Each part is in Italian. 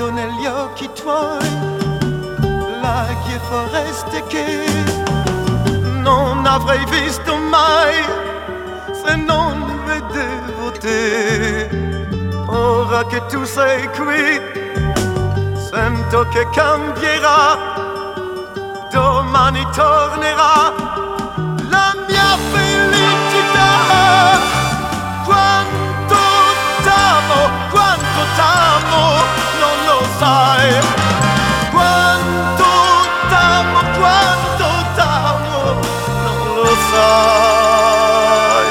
guardo negli occhi tuoi, laghi e foreste che non avrei visto mai se non vedevo te. Ora che tu sei qui, sento che cambierà, domani tornerà la mia felicità. Quanto t'amo, non lo sai. Quanto t'amo, non lo sai.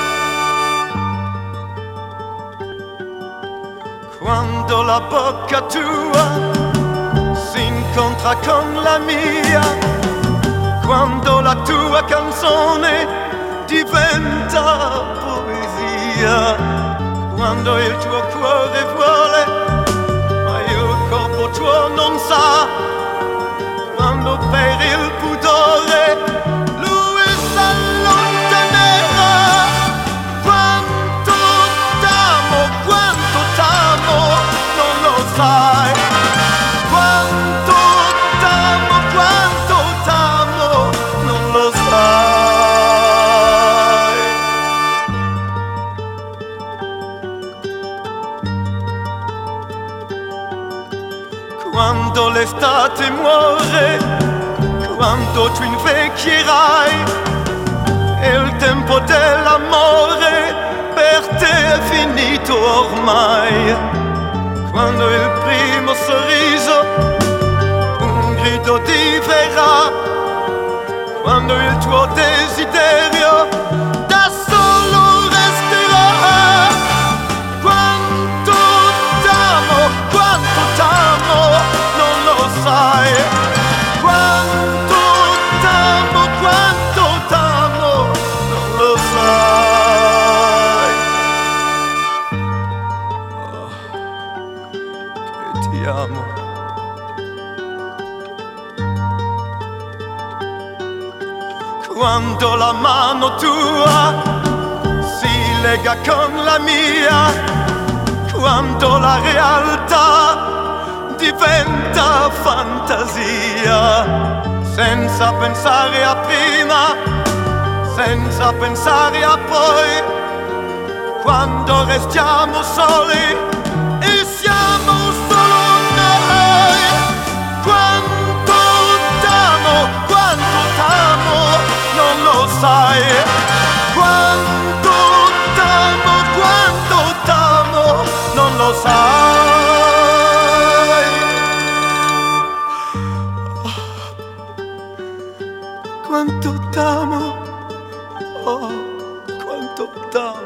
Quando la bocca tua si incontra con la mia, quando la tua canzone diventa poesia, quando il tuo cuore vuole ma il corpo tuo non sa, quando per il pudore lui s'allontanerà. Quanto t'amo, non lo sai. Quanto t'amo, non lo sai. Quando l'estate muore, quando tu invecchierai e il tempo dell'amore per te è finito ormai, quando il primo sorriso un grido diverrà, quando il tuo desiderio da solo resterà. Quanto t'amo, non lo sai. Quanto t'amo, non lo sai. Oh, che ti amo. Quando la mano tua si lega con la mia, quando la realtà diventa fantasia, senza pensare a prima, senza pensare a poi, quando restiamo soli e siamo solo noi. Quanto t'amo, non lo sai. Quanto t'amo, non lo sai. Quanto t'amo, oh, quanto t'amo.